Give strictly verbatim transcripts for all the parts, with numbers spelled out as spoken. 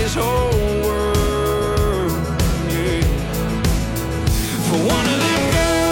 this whole world, yeah. For one of them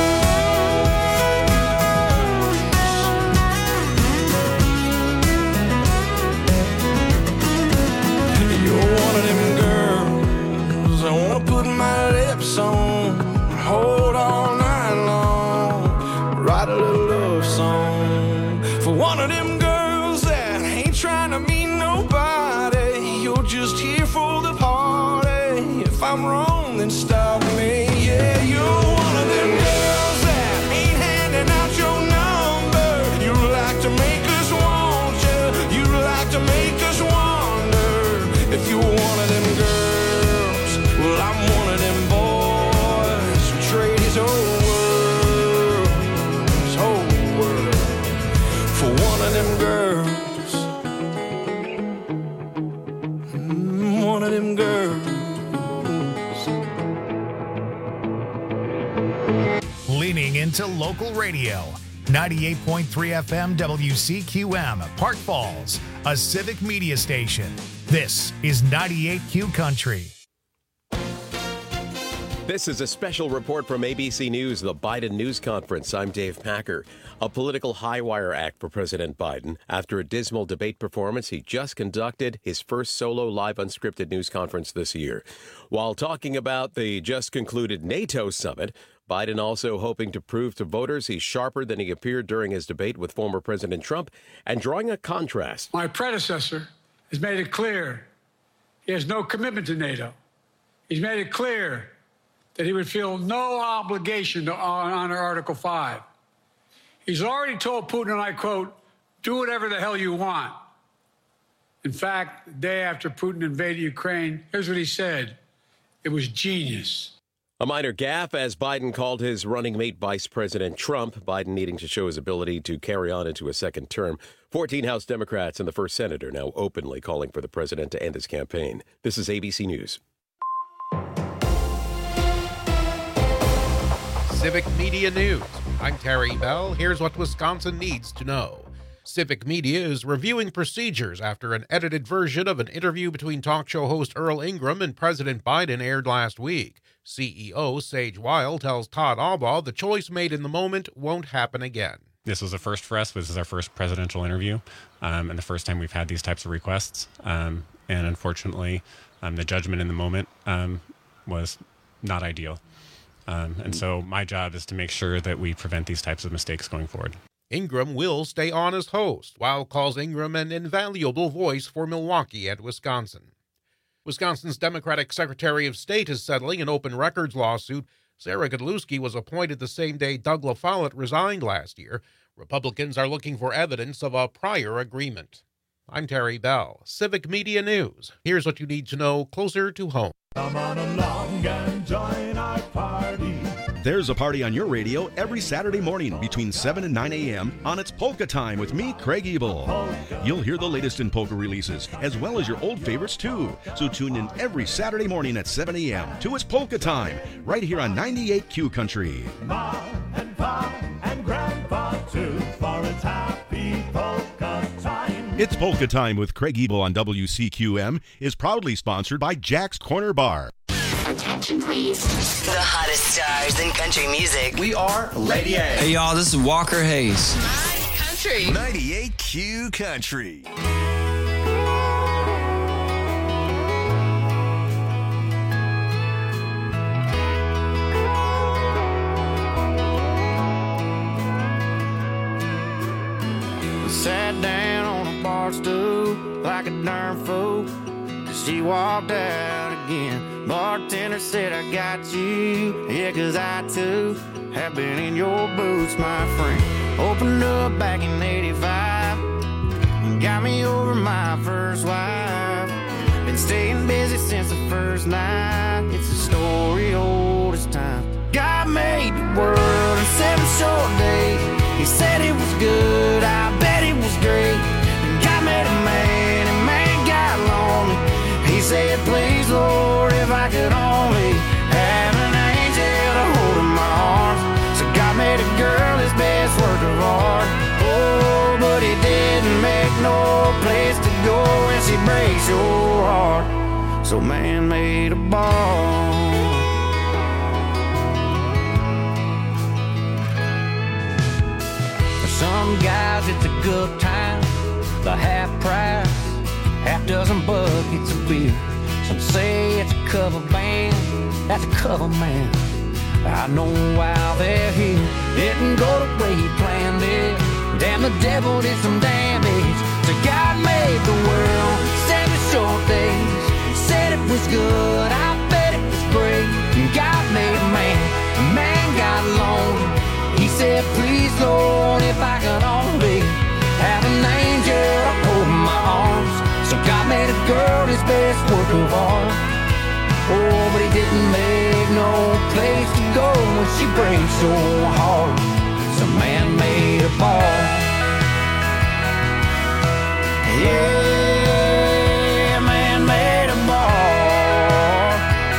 girls, you're one of them girls I wanna put my lips on, hold all night long, write a little love song. For one of them girls that ain't trying to meet nobody, you're just here for the party. If I'm wrong, then stop me. Yeah, you're one of them girls that ain't handing out your number. You like to make us want you, you like to make us wonder. If you're one of them girls, well, I'm one of them boys who trade his whole world, his whole world, for one of them girls. Mm, one of them girls. Leaning into local radio. ninety-eight point three F M W C Q M, Park Falls, a civic media station. This is ninety-eight Q Country. This is a special report from A B C News, the Biden News Conference. I'm Dave Packer. A political high-wire act for President Biden. After a dismal debate performance, he just conducted his first solo live unscripted news conference this year. While talking about the just concluded NATO summit, Biden also hoping to prove to voters he's sharper than he appeared during his debate with former President Trump, and drawing a contrast. My predecessor has made it clear he has no commitment to NATO. He's made it clear that he would feel no obligation to honor Article five. He's already told Putin, and I quote, "Do whatever the hell you want." In fact, the day after Putin invaded Ukraine, here's what he said. It was genius. A minor gaffe, as Biden called his running mate Vice President Trump, Biden needing to show his ability to carry on into a second term. fourteen House Democrats and the first senator now openly calling for the president to end his campaign. This is A B C News. Civic Media News. I'm Terry Bell. Here's what Wisconsin needs to know. Civic Media is reviewing procedures after an edited version of an interview between talk show host Earl Ingram and President Biden aired last week. C E O Sage Weil tells Todd Albaugh the choice made in the moment won't happen again. This was a first for us. This is our first presidential interview, um, and the first time we've had these types of requests. Um, and unfortunately, um, the judgment in the moment um, was not ideal. Um, and so my job is to make sure that we prevent these types of mistakes going forward. Ingram will stay on as host. Weil calls Ingram an invaluable voice for Milwaukee and Wisconsin. Wisconsin's Democratic Secretary of State is settling an open records lawsuit. Sarah Godlewski was appointed the same day Doug LaFollette resigned last year. Republicans are looking for evidence of a prior agreement. I'm Terry Bell, Civic Media News. Here's what you need to know closer to home. Come on along and join our party. There's a party on your radio every Saturday morning between seven and nine a.m. on It's Polka Time with me, Craig Ebel. You'll hear the latest in polka releases, as well as your old favorites, too. So tune in every Saturday morning at seven a.m. to It's Polka Time, right here on ninety-eight Q Country. Mom and Pop and Grandpa, too, for it's happy polka time. It's Polka Time with Craig Ebel on W C Q M is proudly sponsored by Jack's Corner Bar. Attention, please. The hottest stars in country music. We are Lady A. Hey, y'all, this is Walker Hayes. My country. ninety-eight Q Country. Sat down on a bar stool like a darn fool. She walked out again. Bartender said, I got you. Yeah, cause I too have been in your boots, my friend. Opened up back in eighty-five. Got me over my first wife. Been staying busy since the first night. It's a story old as time. God made the world in seven short days. He said it was good, I bet it was great. And God made a man, and man got lonely. He said, please, Lord, if I could only have an angel to hold in my arms. So God made a girl his best work of art. Oh, but he didn't make no place to go when she breaks your heart. so man made a ball. For some guys it's a good time, the half price, half dozen buckets of beer. Some say it's a cover band, that's a cover man. I know why they're here. Didn't go the way he planned it. Damn, the devil did some damage. So God made the world, seven short days. Said it was good, I bet it was great. God made man, man got lonely. He said, please Lord, if I could only have an angel holding my arms. So God made a girl his best work of art. Oh, but he didn't make no place to go when she breaks so hard. So man made a ball. Yeah, man made a ball.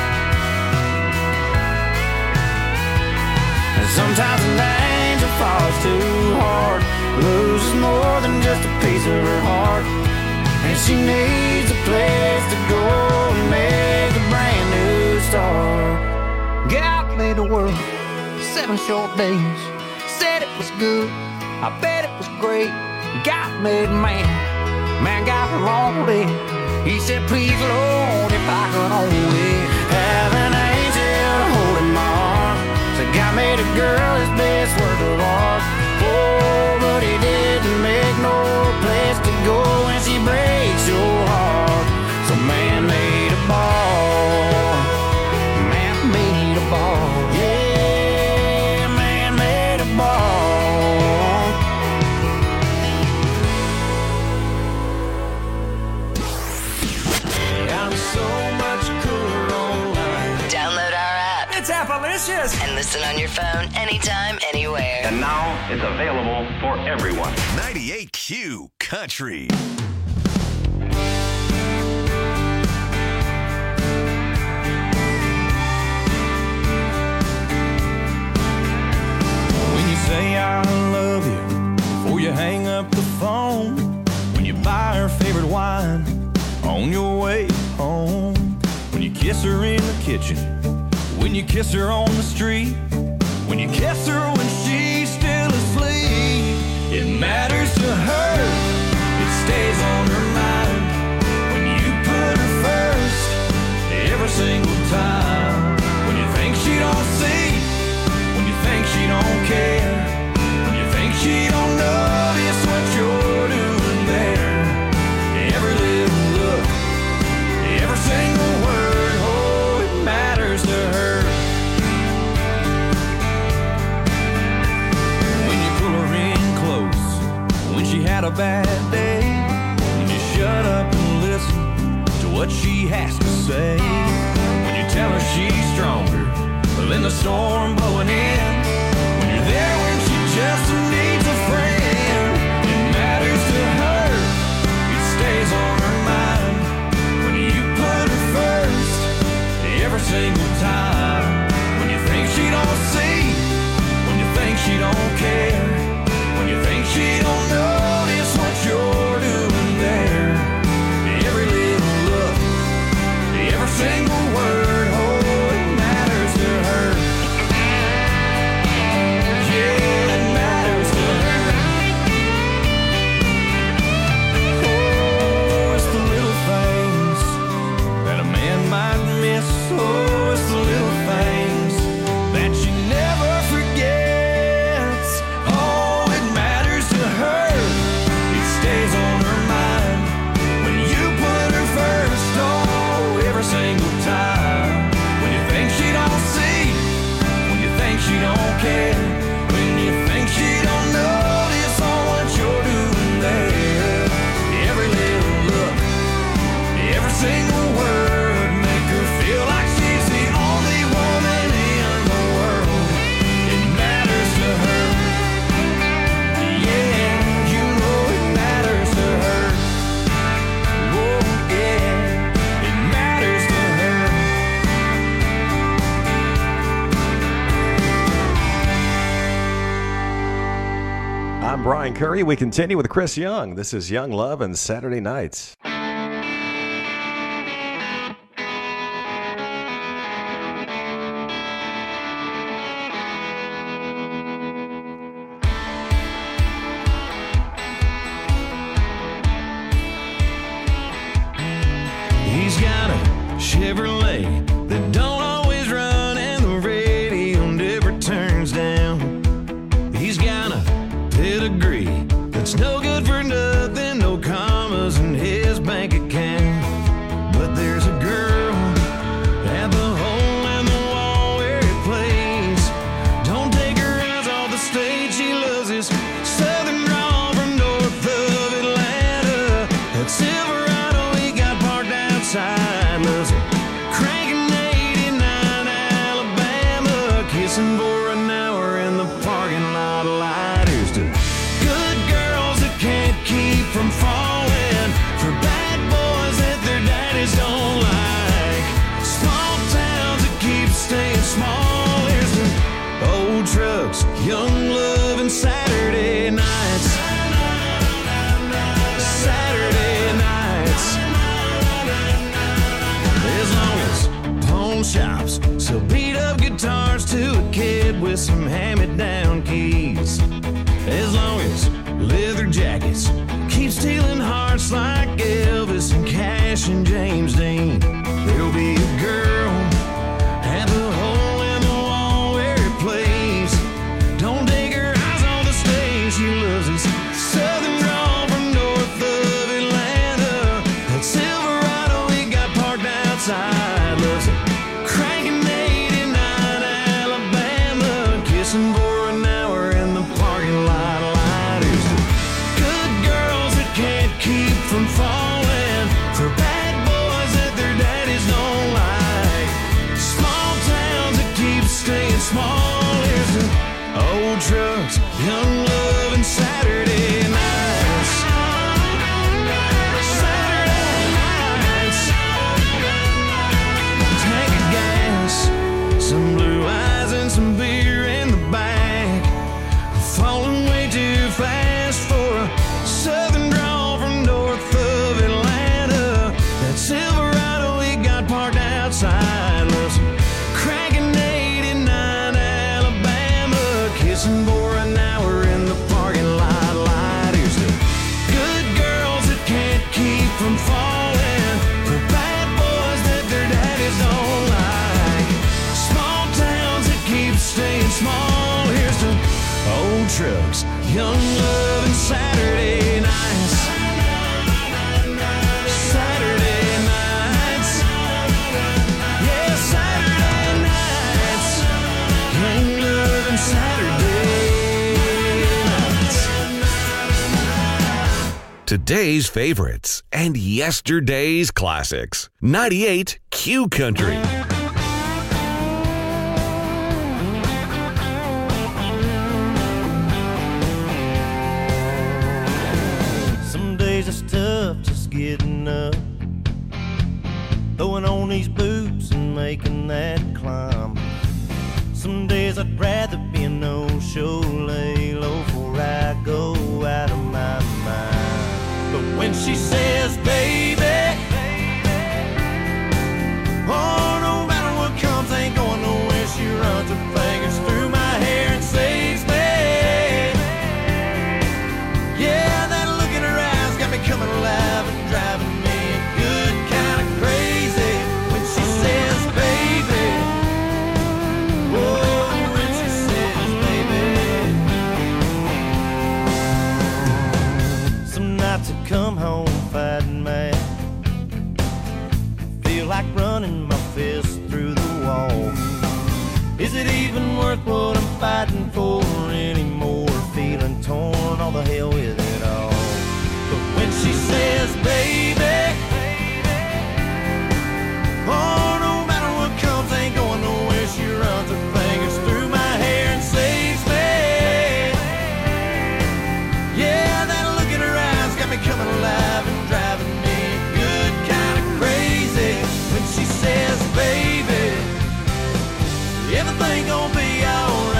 And sometimes an angel falls too hard, loses more than just a piece of her heart, and she needs a place to go and make a brand new start. God made the world, seven short days. Said it was good, I bet it was great. God made man, man got lonely. He said, please Lord, if I could only have an angel holding my arm. So God made a girl his best work of art. Oh, but he didn't make no place to go when she breaks your heart. So man made a ball. Man made a ball. Yeah, man made a ball. I'm so much cooler online. Download our app. It's Appalicious. And listen on your phone anytime, anywhere. And now it's available for everyone. ninety-eight Q Country. When you say I love you before you hang up the phone, when you buy her favorite wine on your way home, when you kiss her in the kitchen, when you kiss her on the street, when you kiss her when she's still asleep, it matters to her, it stays on her mind. When you put her first every single time, when you think she don't see, when you think she don't care, when you think she don't notice what you're doing there, every little look, every single word, oh, it matters to her. When you pull her in close, when she had a bad day, when you shut up and listen to what she has to say, when you tell her she's stronger than the storm blowing in, when you're there when she just needs a friend, it matters to her, it stays on her mind. When you put her first every single time, when you think she don't see, when you think she don't care, when you think she don't notice what you're doing there, every little look, every single word, oh, it matters to her. Yeah, it matters to her. Oh, it's the little things that a man might miss. Oh, it's the little things that she never forgets. Oh, it matters to her, it stays on her mind. When you put her first, oh, every single time. When you think she don't see, when you think she don't care, when you think she don't notice all what you're doing there, every little look, every single word, make her feel like she's the only woman in the world. It matters to her. Yeah, you know it matters to her. Oh, yeah, it matters to her. I'm Brian Curry. We continue with Chris Young. This is Young Love and Saturday Nights. Chevrolet that don't always run and the radio never turns down. He's got a pedigree that's no good for nothing, no commas in his bank account. But there's a girl at the hole in the wall where he plays. Don't take her eyes off the stage, she loves his southern drawl from north of Atlanta. That Silverado he got parked outside, loves it cranking eighty-nine Alabama, kissing for an hour in the parking lot light. Here's to good girls that can't keep from falling for bad boys that their daddies don't like. Small towns that keep staying small. Here's to old trucks, young love, and Saturday nights. Saturday nights. As long as pawn shops sell beat up guitars to a kid with some hand-me-down keys. As long as leather jackets keep stealing hearts like Elvis and Cash and James Dean. There'll be a girl at the hole in the wall where he plays. Don't take her eyes on the stage, she loves his southern drawl from north of Atlanta. That Silverado he got parked outside, loves it cranking eighty-nine Alabama, kissing for an hour in the parking lot light. Here's to good girls that can't keep from falling for bad boys that their daddies don't like. Small towns that keep staying small. Here's to old trucks, young love, and Saturday nights. Saturday nights. Tank of gas, some blue eyes and some beer in the back. Falling way too fast for a southern drawl from north of Atlanta. That Silverado he got parked outside, loves cranking eighty-nine Alabama, kissing for an hour in the parking lot light. Here's to good girls that can't keep from falling for bad boys that their daddies don't like. Small towns that keep staying small. Here's to old trucks, young love, and Saturday nights. Saturday nights. Yeah, Saturday nights. Young love and Saturday nights. Today's favorites and yesterday's classics. ninety-eight Q Country. Some days it's tough just getting up, throwing on these boots and making that climb. Some days I'd rather be a no-show, lay low before I go out of my mind. But when she says, baby, oh, no matter what comes, ain't going nowhere. She runs her fingers through my hair and saves me. Yeah, that look in her eyes got me coming alive and driving me a good kind of crazy. When she says, baby, oh, when she says, baby. Some nights I come home fighting mad, feel like running my fist through the wall. Is it even worth what I'm fighting for anymore? Feeling torn, all the hell with it all. But when she says, baby, oh, no matter what comes, ain't going nowhere. She runs her fingers through my hair and saves me. Yeah, that look in her eyes got me coming alive and driving me good kind of crazy. When she says, baby, everything gonna be alright.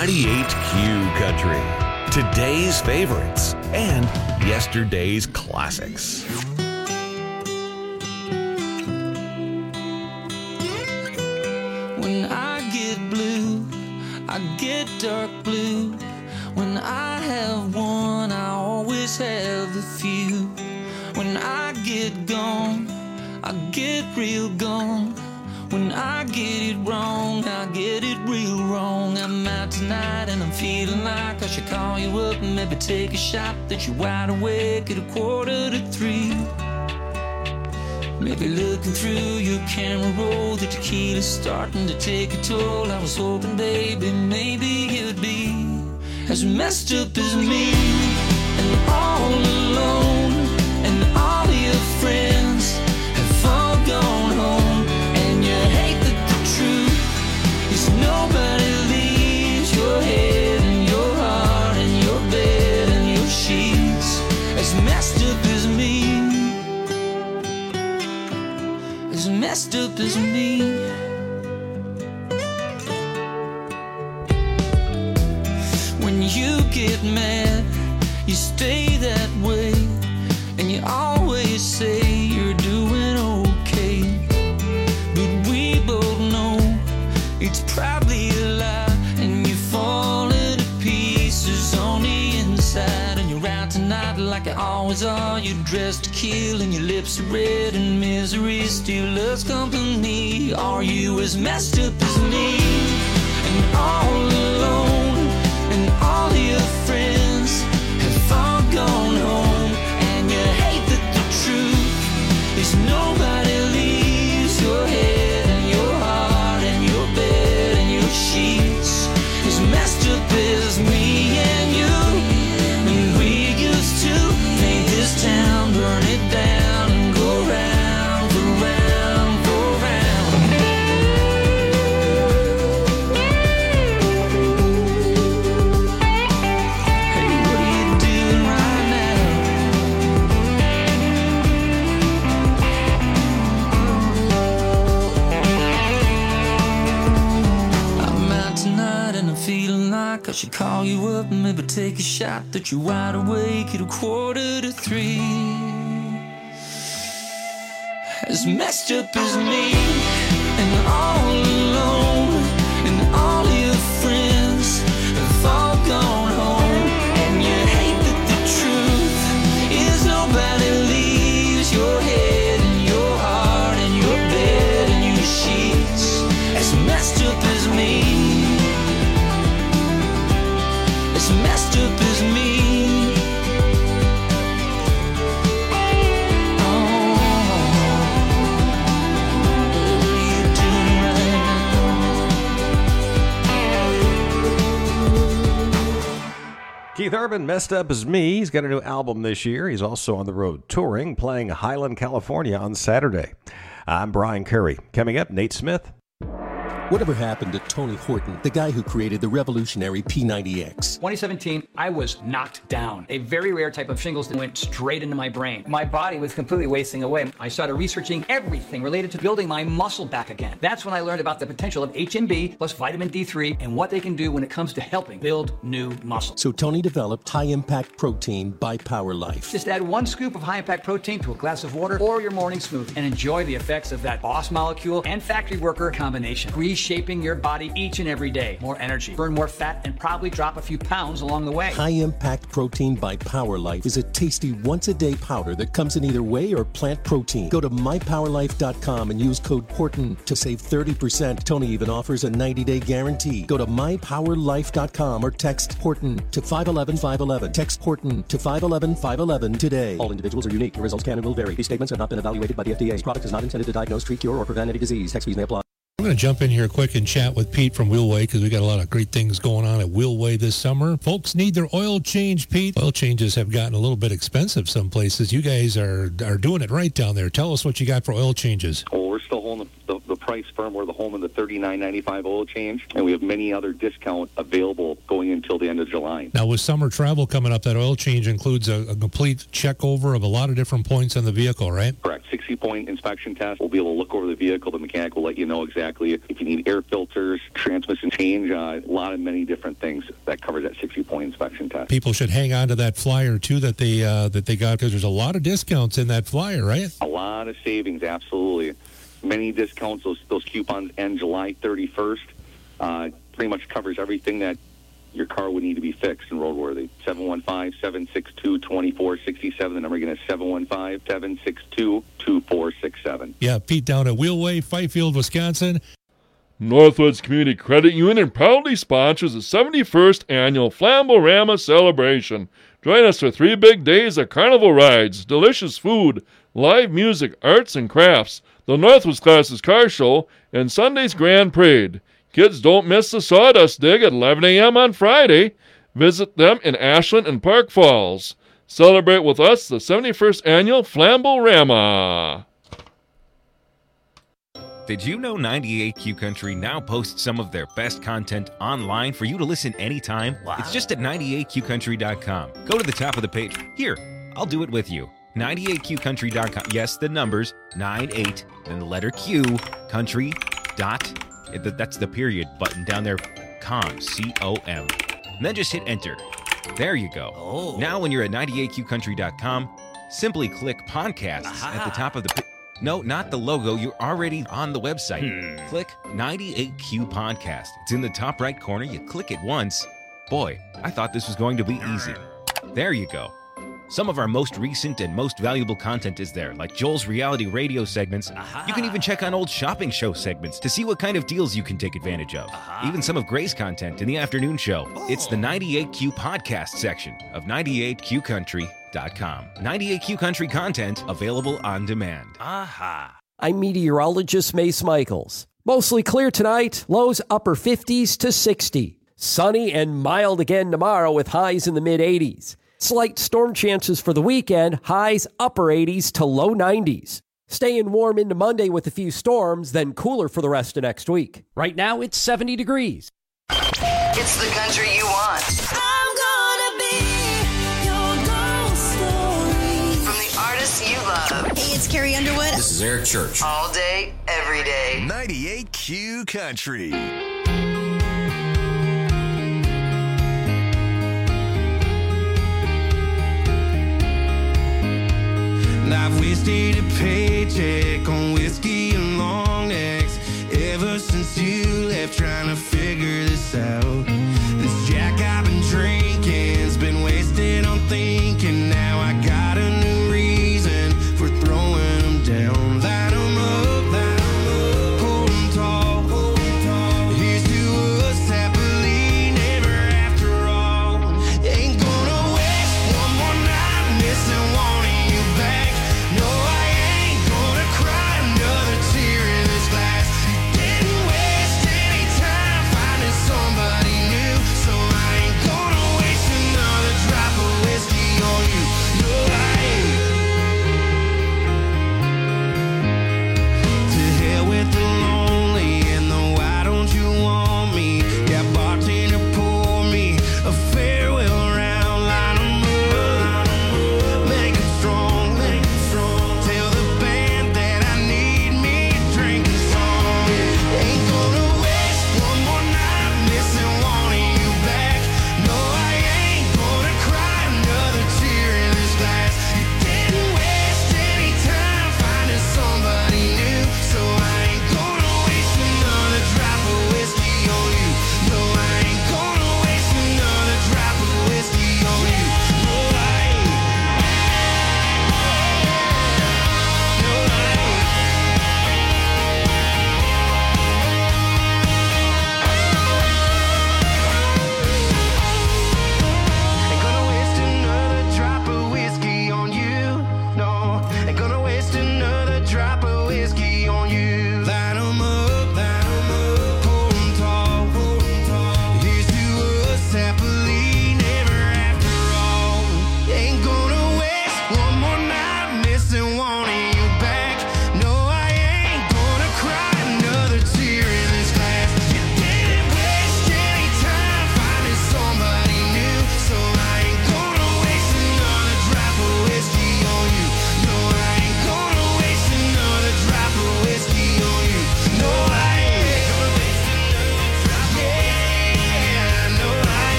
ninety-eight Q Country. Today's favorites and yesterday's classics. When I get blue, I get dark blue. When I have one, I always have a few. When I get gone, I get real gone. When I get it wrong, I get it real wrong. I'm out tonight and I'm feeling like I should call you up and maybe take a shot that you're wide awake at a quarter to three. Maybe looking through your camera roll, the tequila's starting to take a toll. I was hoping, baby, maybe you'd be as messed up as me, and all alone, and all your friends have all gone home, and you hate that the truth is nobody leaves your head and your heart and your bed and your sheets as messed up as me, as messed up as me. When you get mad, you stay that way, and you always say you're doing okay, but we both know it's probably a lie, and you're falling to pieces on the inside, and you're out tonight like you always are. You're dressed to kill, and your lips are red, and misery still loves company. Are you as messed up as me, and all alone, and all your friends have all gone home, and you hate that the truth is nobody leaves your head and your heart and your bed and your sheets as messed up as me and you. And we used to paint this town, burn it down, and go round for round for round. Hey, what are you doing right now? I'm out tonight and I'm feeling like I should call you up and maybe take a shot that you're wide awake at a quarter to three. As messed up as me, and all alone, and all your friends have all gone home, and you hate that the truth is nobody leaves your head and your heart and your bed and your sheets. As messed up as me, as messed up as me. Keith Urban, Messed Up As Me. He's got a new album this year. He's also on the road touring, playing Highland, California on Saturday. I'm Brian Curry. Coming up, Nate Smith. Whatever happened to Tony Horton, the guy who created the revolutionary P ninety X? twenty seventeen, I was knocked down. A very rare type of shingles that went straight into my brain. My body was completely wasting away. I started researching everything related to building my muscle back again. That's when I learned about the potential of H M B plus vitamin D three and what they can do when it comes to helping build new muscle. So Tony developed high-impact protein by Power Life. Just add one scoop of high-impact protein to a glass of water or your morning smoothie and enjoy the effects of that boss molecule and factory worker combination. Reshaping your body each and every day. More energy, burn more fat, and probably drop a few pounds along the way. High-impact protein by Power Life is a tasty once-a-day powder that comes in either whey or plant protein. Go to my power life dot com and use code Horton to save thirty percent. Tony even offers a ninety-day guarantee. Go to my power life dot com or text Horton to five one one five one one. Text Horton to five one one five one one today. All individuals are unique. The results can and will vary. These statements have not been evaluated by the F D A. This product is not intended to diagnose, treat, cure, or prevent any disease. Tax fees may apply. I'm going to jump in here quick and chat with Pete from Wheelway because we got a lot of great things going on at Wheelway this summer. Folks need their oil change, Pete. Oil changes have gotten a little bit expensive some places. You guys are are doing it right down there. Tell us what you got for oil changes. Well, we're still holding the, the, the price firm. We're the home of the thirty-nine ninety-five oil change, and we have many other discounts available going until the end of July. Now, with summer travel coming up, that oil change includes a, a complete check over of a lot of different points on the vehicle, right? Correct. sixty-point inspection test. We'll be able to look over the vehicle. The mechanic will let you know exactly if you need air filters, transmission change, uh, a lot of many different things that covers that sixty-point inspection test. People should hang on to that flyer, too, that they uh, that they got, because there's a lot of discounts in that flyer, right? A lot of savings, absolutely. Many discounts. Those, those coupons end July thirty-first. Uh, pretty much covers everything that your car would need to be fixed and roadworthy. seven one five, seven six two, two four six seven. The number again is seven one five, seven six two, two four six seven. Yeah, Pete down at Wheelway, Fifield, Wisconsin. Northwoods Community Credit Union proudly sponsors the seventy-first annual Flamborama celebration. Join us for three big days of carnival rides, delicious food, live music, arts and crafts, the Northwoods Classes Car Show, and Sunday's Grand Parade. Kids, don't miss the Sawdust Dig at eleven a.m. on Friday. Visit them in Ashland and Park Falls. Celebrate with us the seventy-first annual Flamborama. Did you know ninety-eight Q Country now posts some of their best content online for you to listen anytime? Wow. It's just at ninety-eight q country dot com. Go to the top of the page. Here, I'll do it with you. ninety-eight q country dot com. Yes, the numbers, ninety-eight, then the letter Q, country, dot, that's the period button down there, com, C O M. And then just hit enter. There you go. Oh. Now when you're at ninety-eight q country dot com, simply click podcasts Aha. at the top of the page. No, not the logo. You're already on the website. Hmm. Click ninety-eight Q Podcast. It's in the top right corner. You click it once. Boy, I thought this was going to be easy. There you go. Some of our most recent and most valuable content is there, like Joel's reality radio segments. Aha. You can even check on old shopping show segments to see what kind of deals you can take advantage of. Aha. Even some of Gray's content in the afternoon show. Oh. It's the ninety-eight Q Podcast section of ninety-eight q country dot com. ninety-eight Q Country content available on demand. Aha. I'm meteorologist Mace Michaels. Mostly clear tonight, lows upper fifties to sixty. Sunny and mild again tomorrow with highs in the mid-eighties. Slight storm chances for the weekend, highs upper eighties to low nineties. Staying warm into Monday with a few storms, then cooler for the rest of next week. Right now, it's seventy degrees. It's the country you want. I'm gonna be your ghost story. From the artists you love. Hey, it's Carrie Underwood. This is Eric Church. All day, every day. ninety-eight Q Country. I've wasted a paycheck on whiskey and long necks ever since you left, trying to figure this out. This Jack I've been drinking's been wasted on thinking. Now I got a new reason for throwing them down. Light them up, light them up, hold them tall, hold them tall. Here's to us happily never after all. Ain't gonna waste one more night missing wanting you back. No, I ain't gonna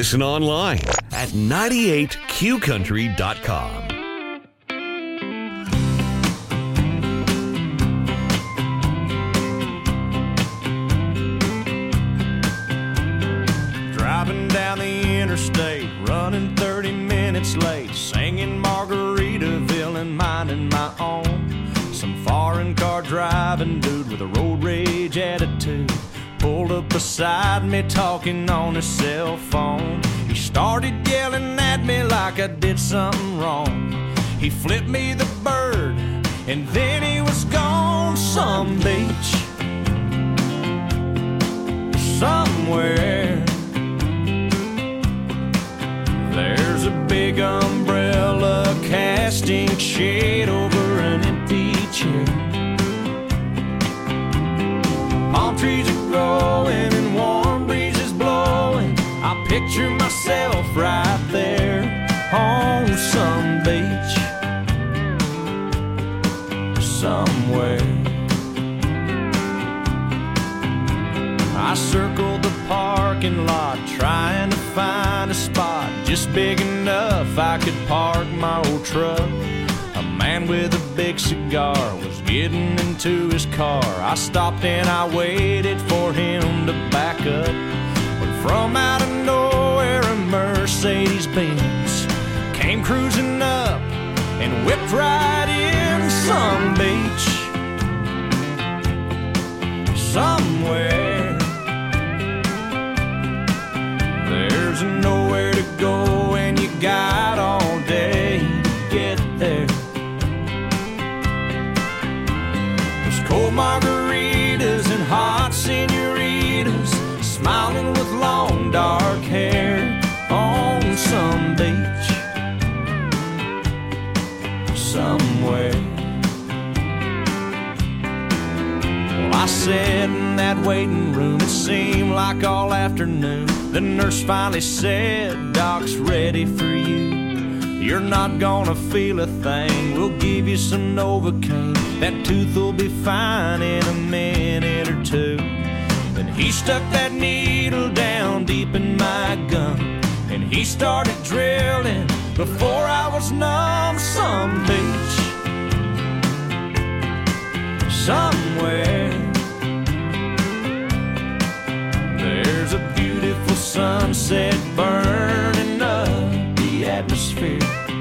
listen online at ninety-eight q country dot com. Driving down the interstate, running thirty minutes late, singing Margaritaville and minding my own. Some foreign car driving dude with a road rage attitude pulled up beside me talking on his cell phone. He started yelling at me like I did something wrong. He flipped me the bird and then he was gone. Some beach somewhere, there's a big umbrella casting shade over an empty chair. Palm trees are growing and warm breezes blowing. I picture myself right there on some beach somewhere. I circled the parking lot trying to find a spot just big enough I could park my old truck. A man with a big cigar was getting into his car. I stopped and I waited for him to back up, when from out of nowhere a Mercedes Benz came cruising up and whipped right in. Some beach somewhere, there's nowhere to go and you got all day to get there. There's cold margaritas and hot senoritas smiling with long dark hair on some beach somewhere. Well, I sat in that waiting room, it seemed like all afternoon. The nurse finally said, "Doc's ready for you. You're not gonna feel a thing. We'll give you some Novocaine. That tooth will be fine in a minute or two." Then he stuck that needle down deep in my gum, and he started drilling before I was numb. Some beach somewhere, there's a beautiful sunset burning up the atmosphere.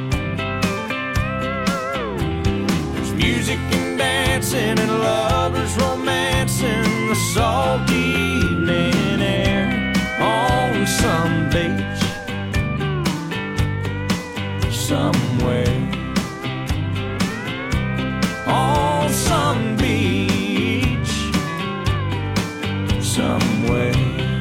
There's music and dancing and lovers romancing the salty evening air on some beach somewhere. On some beach somewhere.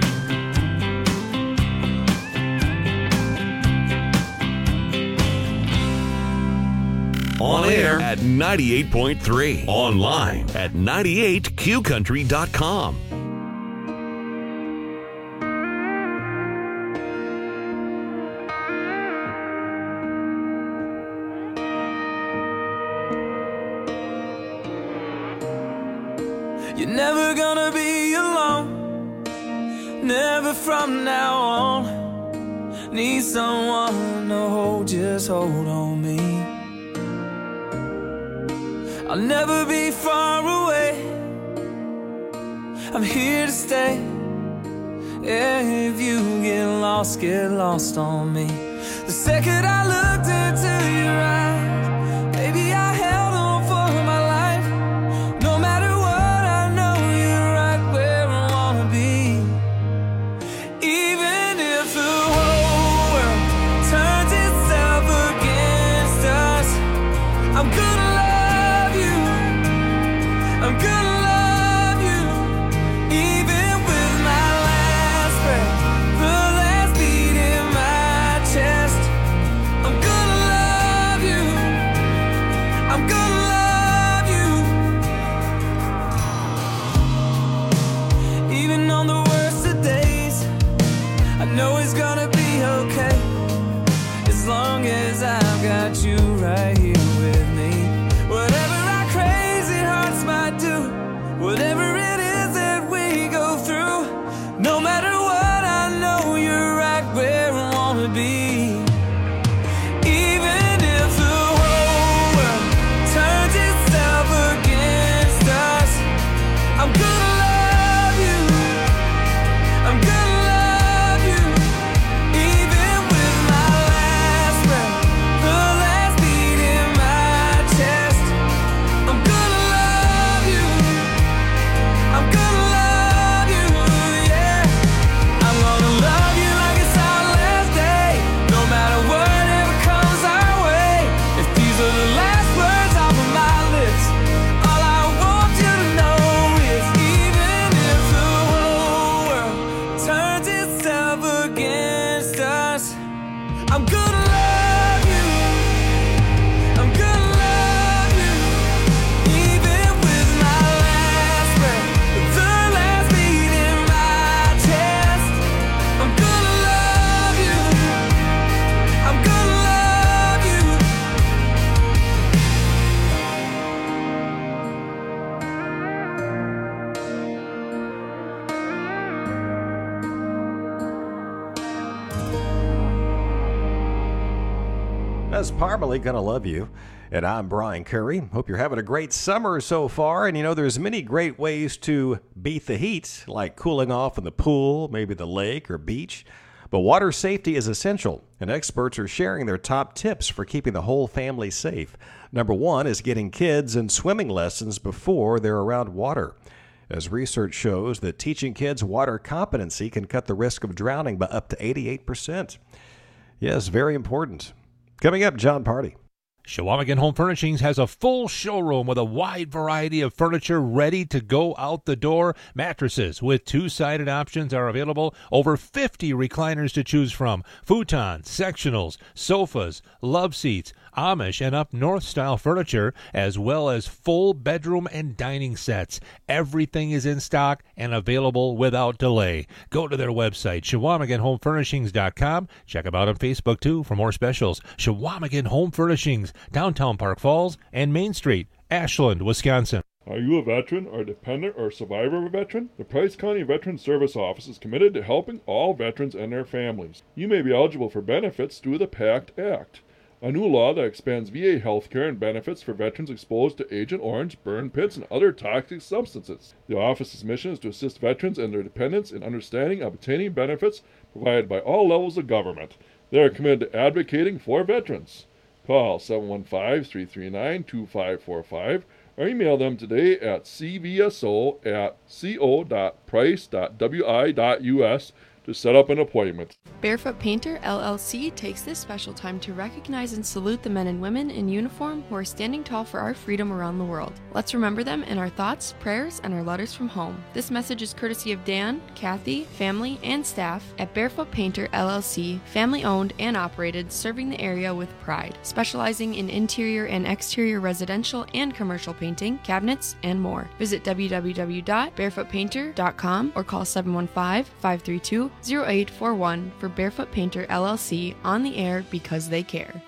On air at ninety-eight point three. Online at ninety-eight q country dot com. You're never gonna be alone, never from now on. Need someone to hold, just hold on me. I'll never be far away, I'm here to stay. Yeah, if you get lost, get lost on me. The second I looked into your eyes, baby, I held on for my life. No matter what, I know you're right where I wanna be. Even if the whole world turns itself against us, I'm gonna love you, I'm gonna love you. Even with my last breath, the last beat in my chest, I'm gonna love you, I'm gonna love you. Even on the worst of days, I know it's gonna be okay, as long as I've got you right here with me. Whatever our crazy hearts might do, whatever it is that we go through, no matter what, I know you're right where Wes Parmalee, Gonna Love You. And I'm Brian Curry. Hope you're having a great summer so far. And you know, there's many great ways to beat the heat, like cooling off in the pool, maybe the lake or beach. But water safety is essential, and experts are sharing their top tips for keeping the whole family safe. Number one is getting kids in swimming lessons before they're around water, as research shows that teaching kids water competency can cut the risk of drowning by up to eighty-eight percent. Yes, very important. Coming up, John Party. Chequamegon Home Furnishings has a full showroom with a wide variety of furniture ready to go out the door. Mattresses with two-sided options are available. Over fifty recliners to choose from. Futons, sectionals, sofas, love seats, Amish and up north style furniture, as well as full bedroom and dining sets. Everything is in stock and available without delay. Go to their website, Chequamegon Home Furnishings dot com. Check them out on Facebook, too, for more specials. Chequamegon Home Furnishings, downtown Park Falls and Main Street, Ashland, Wisconsin. Are you a veteran or dependent or survivor of a veteran? The Price County Veteran Service Office is committed to helping all veterans and their families. You may be eligible for benefits through the PACT Act, a new law that expands V A health care and benefits for veterans exposed to Agent Orange, burn pits, and other toxic substances. The office's mission is to assist veterans and their dependents in understanding and obtaining benefits provided by all levels of government. They are committed to advocating for veterans. Call seven one five, three three nine, two five four five or email them today at c v s o at co dot price dot w i dot u s to set up an appointment. Barefoot Painter, L L C takes this special time to recognize and salute the men and women in uniform who are standing tall for our freedom around the world. Let's remember them in our thoughts, prayers, and our letters from home. This message is courtesy of Dan, Kathy, family, and staff at Barefoot Painter, L L C, family-owned and operated, serving the area with pride, specializing in interior and exterior residential and commercial painting, cabinets, and more. Visit w w w dot barefoot painter dot com or call seven one five, five three two, zero eight four one for Barefoot Painter L L C, on the air because they care.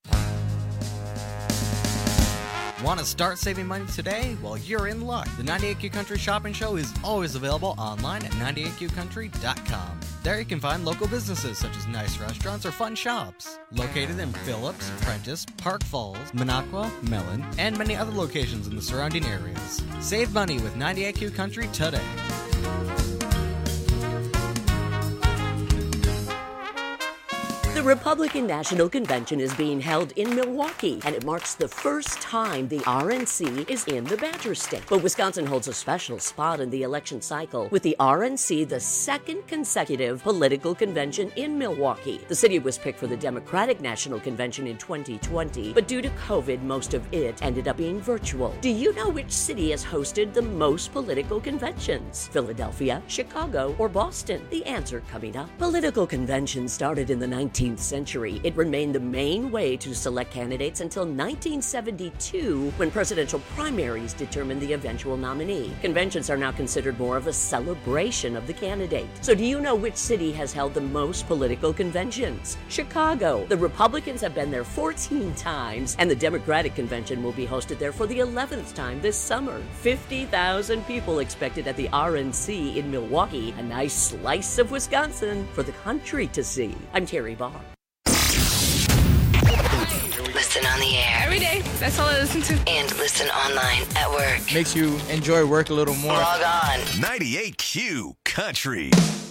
Want to start saving money today? Well, you're in luck. The ninety-eight Q Country Shopping Show is always available online at ninety-eight q country dot com. There you can find local businesses such as nice restaurants or fun shops. Located in Phillips, Prentice, Park Falls, Minocqua, Mellon, and many other locations in the surrounding areas. Save money with ninety-eight Q Country today. The Republican National Convention is being held in Milwaukee, and it marks the first time the R N C is in the Badger State. But Wisconsin holds a special spot in the election cycle, with the R N C the second consecutive political convention in Milwaukee. The city was picked for the Democratic National Convention in twenty twenty, but due to COVID, most of it ended up being virtual. Do you know which city has hosted the most political conventions? Philadelphia, Chicago, or Boston? The answer coming up. Political conventions started in the nineteenth century. It remained the main way to select candidates until nineteen seventy-two, when presidential primaries determined the eventual nominee. Conventions are now considered more of a celebration of the candidate. So do you know which city has held the most political conventions? Chicago. The Republicans have been there fourteen times, and the Democratic convention will be hosted there for the eleventh time this summer. fifty thousand people expected at the R N C in Milwaukee, a nice slice of Wisconsin for the country to see. I'm Terry Barr. Listen on the air. Every day. That's all I listen to. And listen online at work. Makes you enjoy work a little more. Log on. ninety-eight Q Country.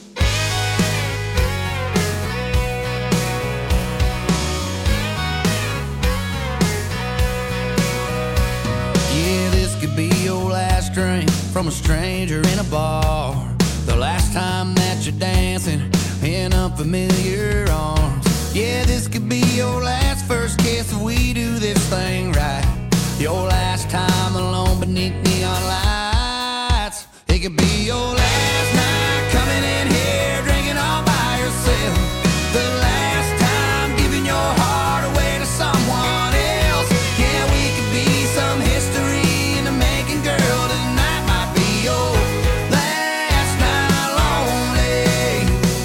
Yeah, this could be your last drink from a stranger in a bar. The last time that you're dancing in unfamiliar arms. Yeah, this could be your last first kiss if we do this thing right. Your last time alone beneath neon lights. It could be your last night coming in here drinking all by yourself. The last time giving your heart away to someone else. Yeah, we could be some history in the making, girl. Tonight might be your last night lonely.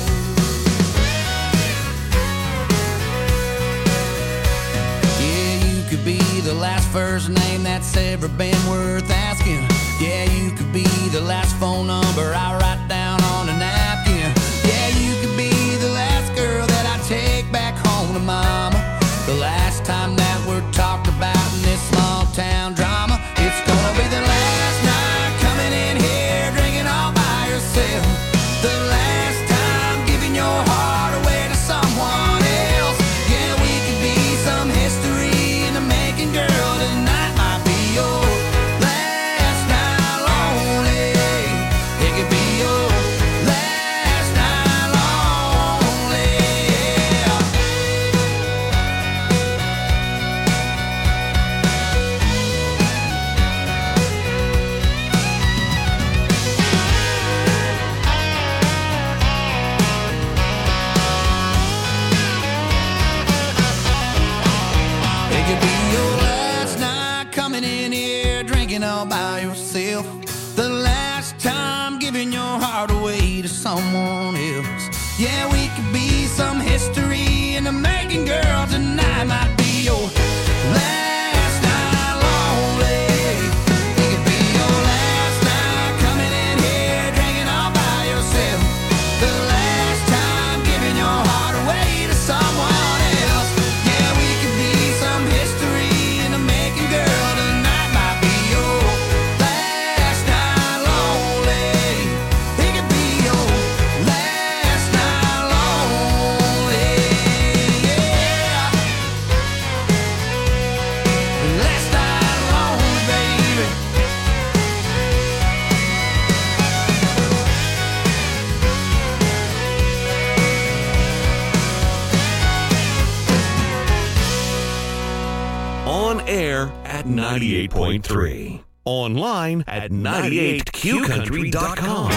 Yeah, you could be the last first name that's ever been worth asking. Yeah, you could be the last phone number I write down on a napkin. Yeah, you could be the last girl that I take back home to mama. The last time all by yourself. The last time giving your heart away to someone else. Yeah, we could be some history in the making, girl. Tonight might be your last night lonely. It could be your last night coming in here drinking all by yourself. The last time giving your heart away to someone else. Yeah, we could be some history in the making, girl. Tonight might be your last night lonely. It could be your last night lonely. Yeah. Last night lonely, baby. On air at ninety-eight point three. Online at ninety-eight q country dot com.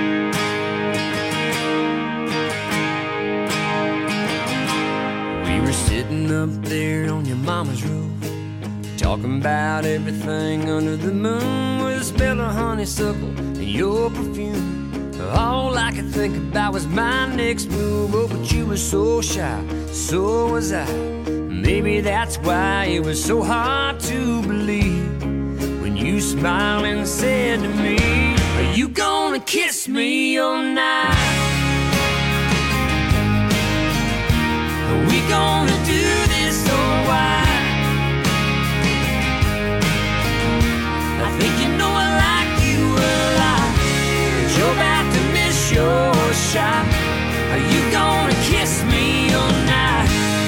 We were sitting up there on your mama's roof, talking about everything under the moon, with a smell of honeysuckle and your perfume. All I could think about was my next move. Oh, but you were so shy, so was I. Maybe that's why it was so hard to believe when you smiled and said to me, are you gonna kiss me all night? Are we gonna do this or why? I think you know I like you a lot, but you're about to miss your shot. Are you gonna kiss me all night?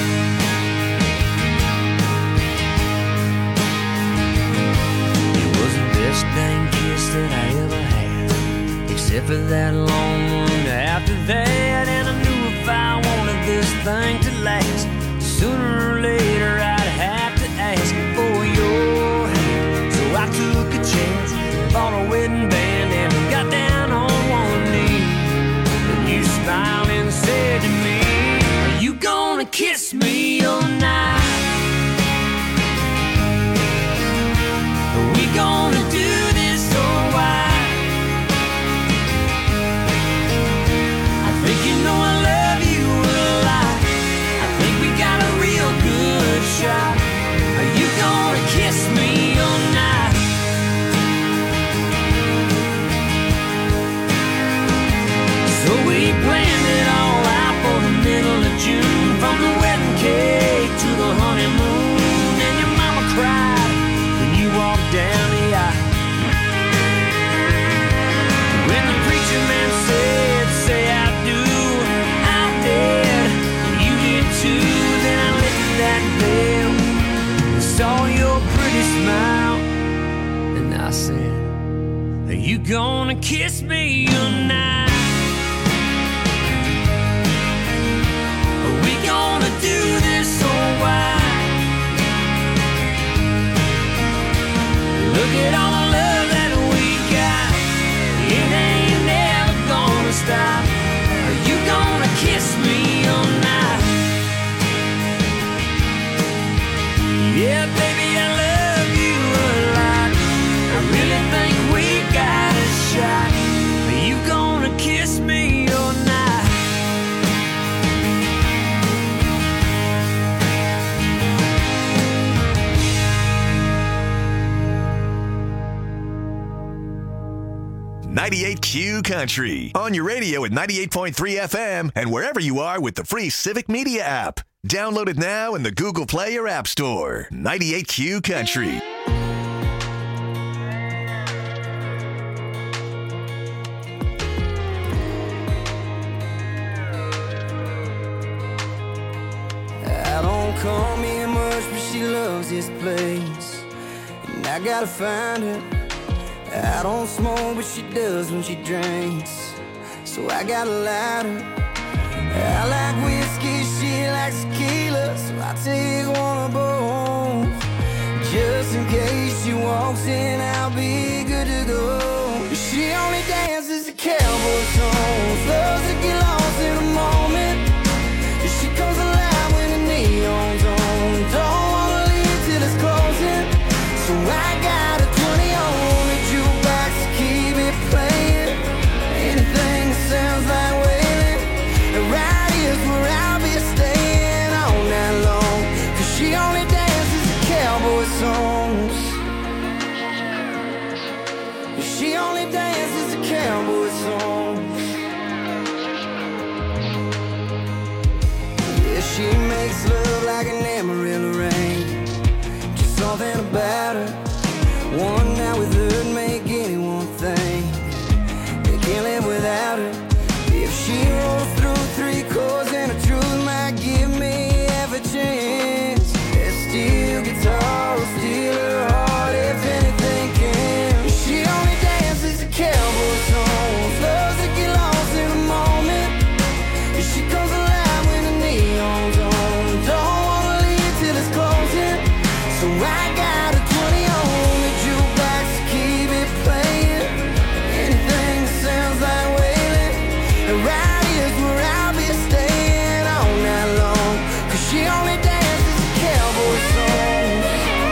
It was the best dang kiss that I ever had, except for that long one after that. And I knew if I wanted this thing to last, sooner or later I'd have to ask for your hand. So I took a chance, bought a wedding band, and got down on one knee. And you smiled and said to me, are you gonna kiss me all night? Are we gonna do this or why? I think you know I love you a lot. I think we got a real good shot. Are you gonna kiss me all night? So we planned it all out for the middle of June, from the wedding cake to the honeymoon. And your mama cried when you walked down the aisle. When the preacher man said, say I do, I did, you did too. Then I lifted that veil and saw your pretty smile, and I said, are you gonna kiss me tonight? Are we gonna do this or why? Look at all the love that we got, it ain't never gonna stop. Are you gonna kiss me all night? Yeah, baby, I love you a lot. I really think we got a shot. Are you gonna kiss me all night? ninety-eight Q Country. On your radio at ninety-eight point three F M and wherever you are with the free Civic Media app. Download it now in the Google Play or App Store. ninety-eight Q Country. I don't call me much, but she loves this place, and I gotta find her. I don't smoke, but she does when she drinks, so I got a lighter. I like whiskey, she likes tequila, so I take one of both. Just in case she walks in, I'll be good to go. She only dances to cowboy songs, loves to get lost in a moment. She comes alive when the neon's on. Don't wanna leave till it's closing, so I got a twenty on songs. She only dances to cowboy songs. Yeah, she makes love like an Amarillo rain. Just something about her. One night with her make anyone think they can't live without her. If she rolls through three chords and the truth might give me half a chance, that steel guitar will steal her heart if anything can. She only dances to cowboy songs, loves to get lost in the moment. She comes alive when the neon's on, don't wanna leave till it's closing. So I got a twenty on the jukebox to keep it playing. Anything that sounds like wailing, and right here's where I'll be staying all night long. Cause she only dances to cowboy songs.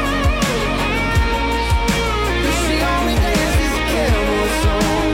She only dances to cowboy songs.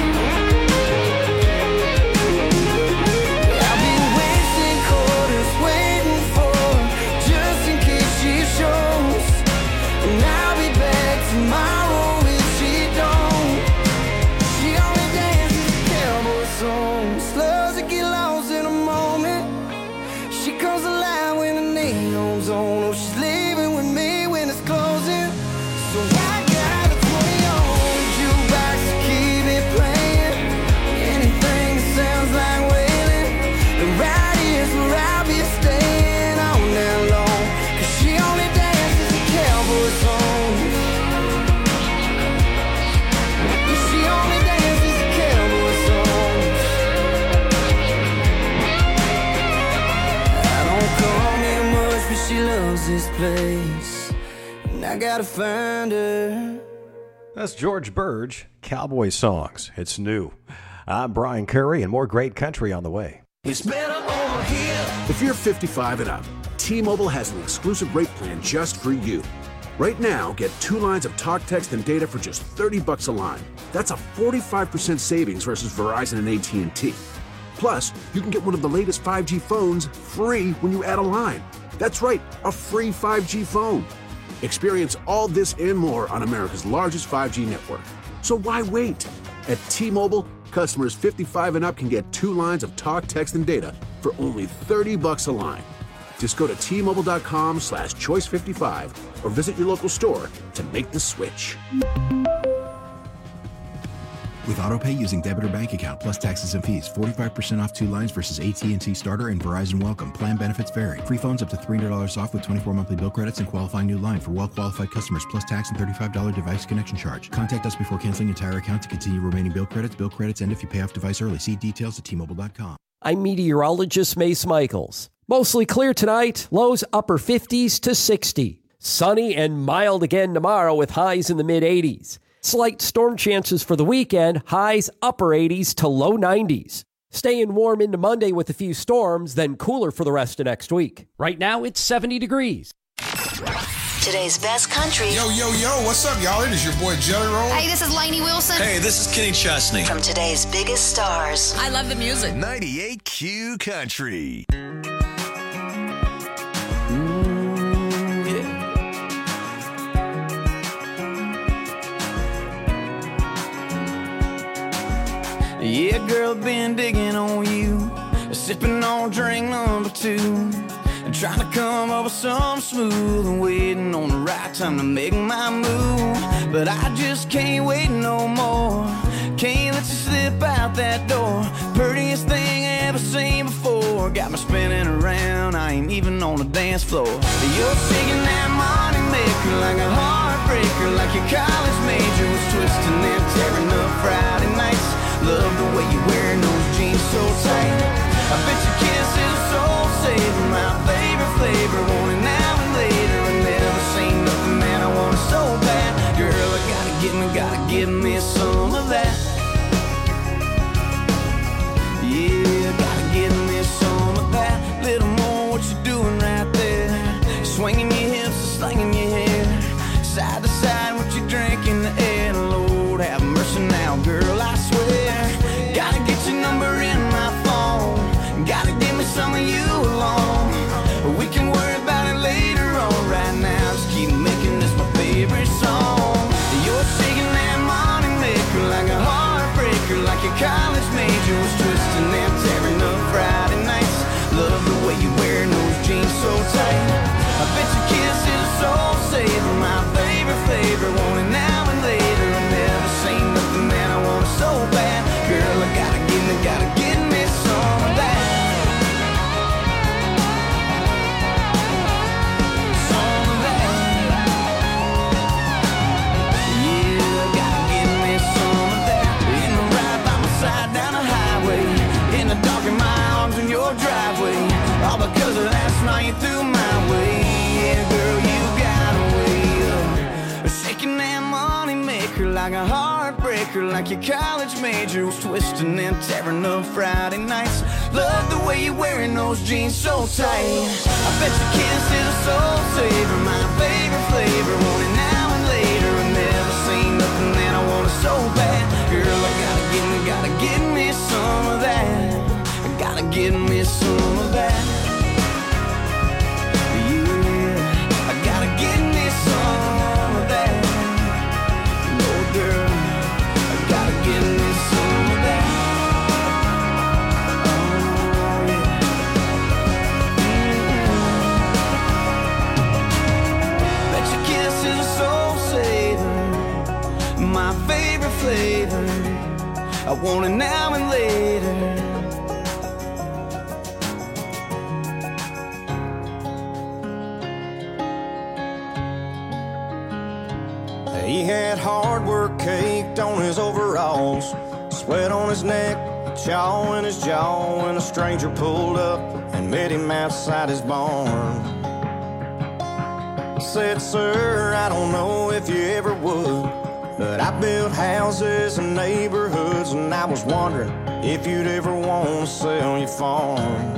I've been wasting quarters waiting for her, just in case she shows. And I'll be back tomorrow if she don't. She only dances to cowboy songs, loves to get lost in a moment. She comes alive when the neon's on. Oh, she's leaving with me when it's closing. So I got a twenty on the jukebox to keep it playing. Anything that sounds like wailing, and right here's where I'll be staying all night long. Cause she only dances to cowboy songs. She only dances to cowboy songs. I don't come here much, but she loves this place, and I gotta find her. That's George Burge, Cowboy Songs. It's new. I'm Brian Curry, and more great country on the way. It's better over here. If you're fifty-five and up, T-Mobile has an exclusive rate plan just for you. Right now, get two lines of talk, text, and data for just thirty bucks a line. That's a forty-five percent savings versus Verizon and A T and T. Plus, you can get one of the latest five G phones free when you add a line. That's right, a free five G phone. Experience all this and more on America's largest five G network. So why wait? At T-Mobile, customers fifty-five and up can get two lines of talk, text, and data for only thirty bucks a line. Just go to T-Mobile.com slash choice 55 or visit your local store to make the switch. With AutoPay using debit or bank account plus taxes and fees, forty-five percent off two lines versus A T and T Starter and Verizon Welcome. Plan benefits vary. Free phones up to three hundred dollars off with twenty-four monthly bill credits and qualifying new line for well-qualified customers plus tax and thirty-five dollars device connection charge. Contact us before canceling entire account to continue remaining bill credits. Bill credits end if you pay off device early. See details at T Mobile dot com. I'm meteorologist Mace Michaels. Mostly clear tonight, lows upper fifties to sixty. Sunny and mild again tomorrow with highs in the mid eighties. Slight storm chances for the weekend, highs upper eighties to low nineties. Staying warm into Monday with a few storms, then cooler for the rest of next week. Right now, it's seventy degrees. Today's best country. Yo, yo, yo, what's up, y'all? It is your boy Jelly Roll. Hey, this is Lainey Wilson. Hey, this is Kenny Chesney. From today's biggest stars. I love the music. ninety-eight Q Country. Yeah, girl, been digging on you, sipping on drink number two, trying to come up with something smooth and waiting on the right time to make my move. But I just can't wait no more. Can't let you slip out that door. Prettiest thing I ever seen before. Got me spinning around, I ain't even on the dance floor. You're shaking that money maker like a heartbreaker, like your college major was twisting and tearing up Friday nights. Love the way you're wearing those jeans so tight. I bet your kiss is a soul saver, my favorite flavor. Want it now and later. I never seen nothing that I want so bad. Girl, I gotta get me, gotta give me some of that. Yeah, gotta give me some of that. Little more what you doing right there. Swinging your hips and slinging your hair. Side to side, what you drinking the air. Lord have mercy now, girl, I swear. Gotta get your number in my phone. Gotta give me some of you alone. We can worry about it later on. Right now, just keep making like a heartbreaker, like your college major was twisting and tearing up Friday nights. Love the way you're wearing those jeans so tight. I bet your kiss is a soul saver, my favorite flavor. Want it now and later. I've never seen nothing that I want it so bad. Girl, I gotta get me, gotta get me some of that. I gotta get me some of that. Yeah, I gotta get me some of that. No, girl, I gotta get me some of that. Oh, yeah. Mm-hmm. Bet your kiss is a soul saver, my favorite flavor. I want it now and later. He had hard work caked on his overalls, sweat on his neck, chaw in his jaw, when a stranger pulled up and met him outside his barn. Said, sir, I don't know if you ever would, but I built houses and neighborhoods, and I was wondering if you'd ever want to sell your farm.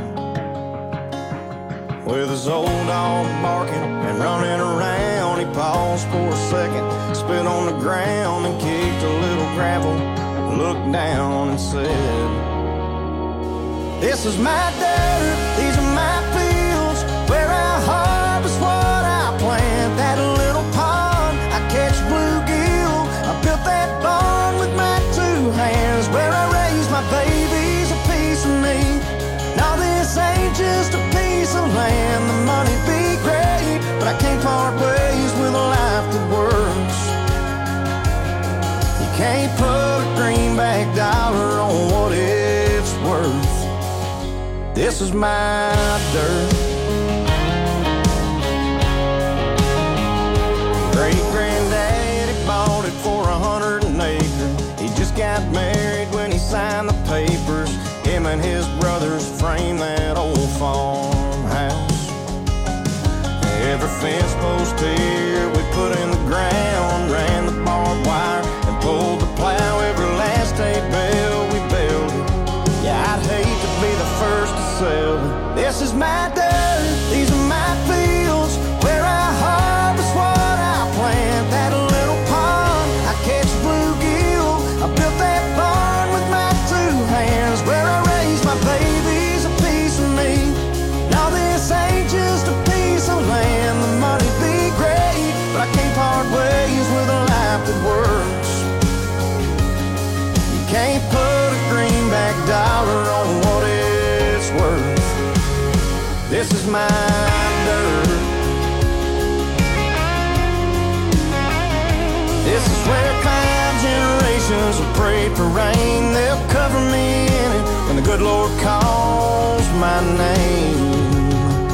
With his old dog barking and running around, he paused for a second, spit on the ground and kicked a little gravel, looked down and said, this is my dirt, these are my fields, where I harvest what I plant. That little pond, I catch bluegill, I built that barn with my two hands, where I raise my babies, a piece of me. Now this ain't just a piece of land, the money be great, but I can't part ways with a life that works. You can't put a greenback dollar on what it's worth. This is my dirt. Great granddaddy bought it for a hundred an acre. He just got married when he signed the papers. Him and his brothers framed that old farmhouse. Every fence post here we put in the ground, ran the barbed wire and pulled the plow. Every last hay bale we built. Yeah, I'd hate to be the first to sell it. This is my dirt, these are my fields, where I harvest what I plant. That little pond, I catch bluegill, I built that barn with my two hands, where I raise my babies, a piece of me. Now this ain't just a piece of land, the money be great, but I can't part ways with a life that works. You can't put a greenback dollar on what it's worth. This is my dirt. This is where five generations have prayed for rain. They'll cover me in it when the good Lord calls my name.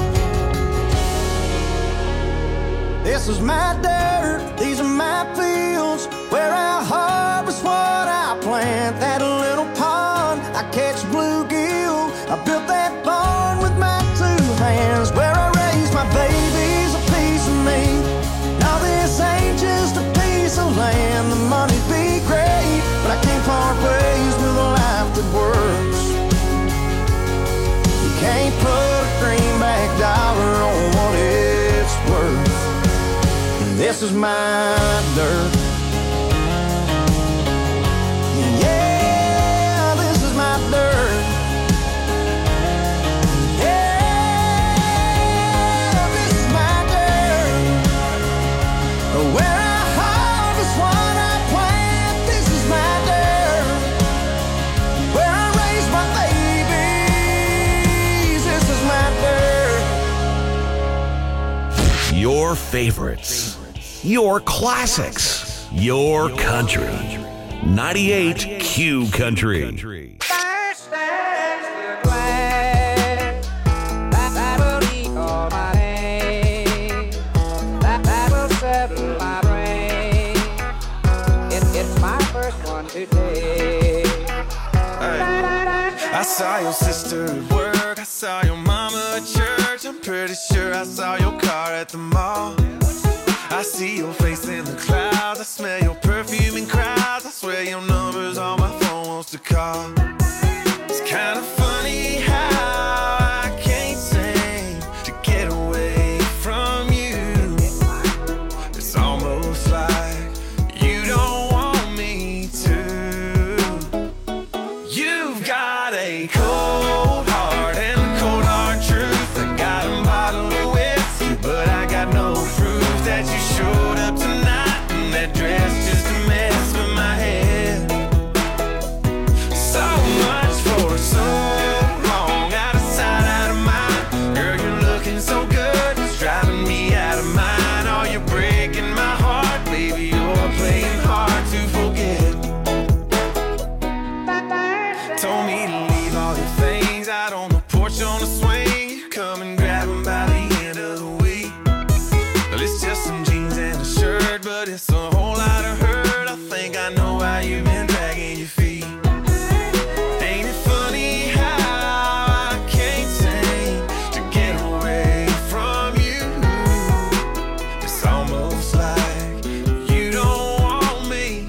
This is my dirt, these are my fields, where I harvest what I plant. That little pond, I catch bluegill, I built that barn with my two hands, where I raise my babies, a piece of me. Now this ain't just a piece of land, the money be great, but I can't part ways with a life that works. You can't put a greenback dollar on what it's worth. This is my dirt. Yeah, this is my dirt. Yeah, this is my dirt. Where I harvest what I plant. This is my dirt. Where I raise my babies. This is my dirt. Your favorites. Your classics. Your country. ninety-eight Q Country. I saw your sister at work, I saw your mama at church, I'm pretty sure I saw your car at the mall. I see your face in the clouds, I smell your perfume in crowds. call. It's kind of funny how I can't seem to get away from you. It's almost like you don't want me to. You've got a cold heart and a cold hard truth. I got a bottle of whiskey, but I got no proof that you showed up tonight in that dress just a mess with my head. So much for so long, out of sight, out of mind. Girl, you're looking so good, it's driving me out of mind. Oh, you're breaking my heart, baby, you're playing hard to forget. Told me to leave all your things out on the porch on the swing. Come and grab them by the end of the week. Well, it's just some jeans and a shirt, but it's a whole lot of hurt. I think I know why you've been dragging your feet. Ain't it funny how I can't seem to get away from you? It's almost like you don't want me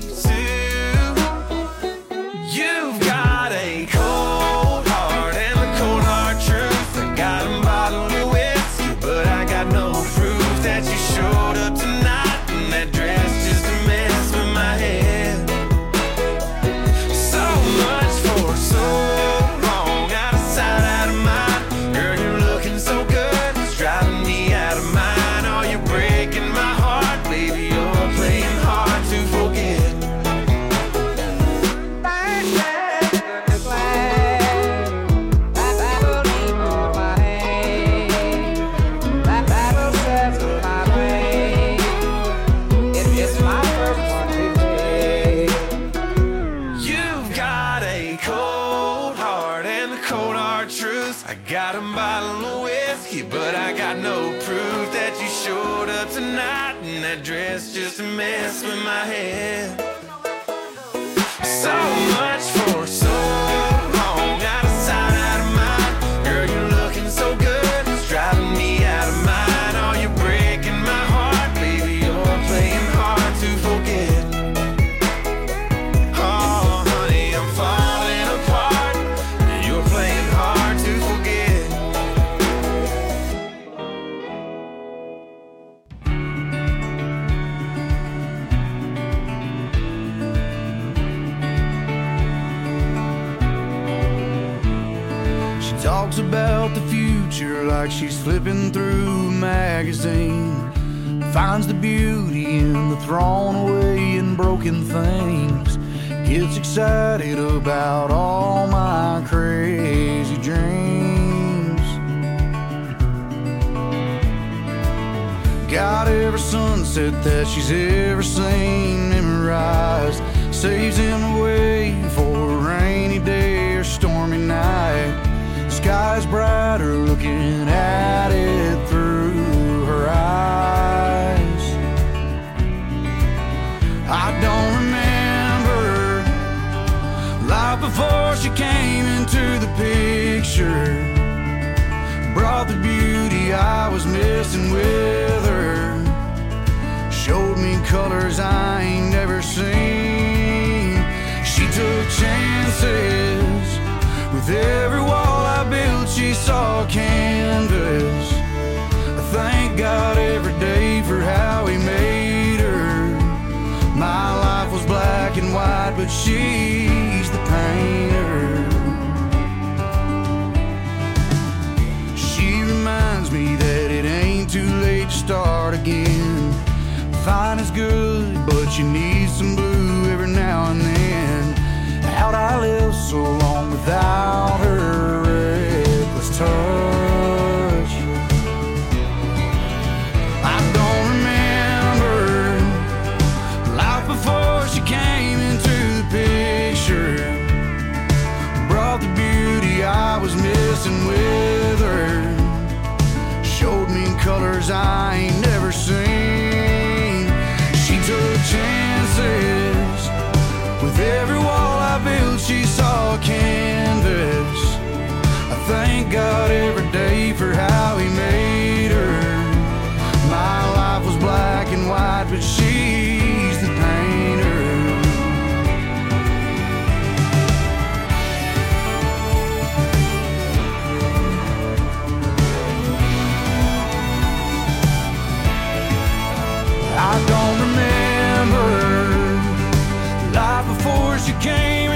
to. You've got a cold heart and a cold hard truth. I got a bottle of whiskey, but I got no proof that you showed up tonight in that dress just a mess with my head. So much for so long, out of sight, out of mind. Girl, you're looking so good, it's driving me out of mind. Oh, you're breaking my heart, baby, you're playing hard to forget. You've got a cold heart and a cold hard truth. I got a bottle of whiskey, but I got no proof that you showed up tonight in that dress just a mess with my head. So much for so long, out of sight, out of mind. Girl, you're looking so good, it's driving me out of mind. Oh, you're breaking my heart, baby, you're playing hard to forget. Oh, honey, I'm falling apart, and you're playing hard to forget. She talks about the future like she's flipping through a magazine. Finds the beauty in the thrown away and broken things. Gets excited about all my crazy dreams. Got every sunset that she's ever seen memorized. Saves him away for a rainy day or stormy night. Sky's brighter looking at it through her eyes. I don't remember life before she came into the picture. Brought the beauty I was missing with her. Showed me colors I ain't never seen. She took chances. With every wall I built, she saw canvas. I thank God every day for how he made her. My life was black and white, but she's the painter. She reminds me that it ain't too late to start again. Fine is good, but you need some blue every now and then. How'd I live so long without her reckless touch? I don't remember life before she came into the picture. Brought the beauty I was missing with her. Showed me colors I ain't never seen. She took chances. With every wall I built, she saw canvas. I thank God every day for how he made her. My life was black and white, but she's the painter. she came